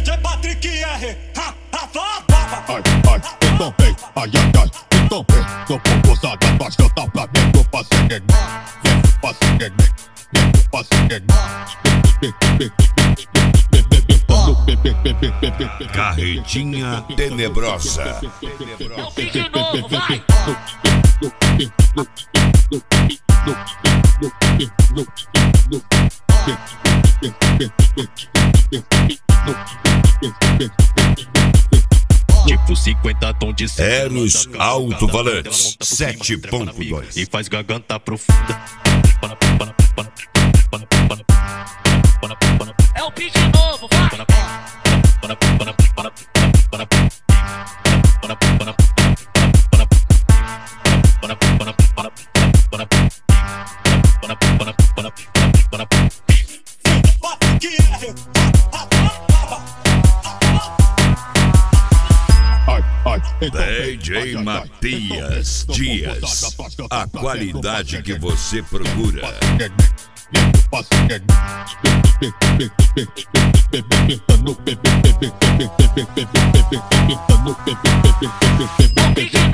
DJ Patrick R. Ai, ai, então vem, ai, ai, ai, então vem. Tô com gozada, nós canta pra nego, passegue, Carretinha Tenebrosa. É o pique novo, vai! Tipo 50 tons de Eros alto-falantes, 7.2. E faz garganta profunda. É o pique novo, vai! DJ Matias Dias, a qualidade que você procura. É o pique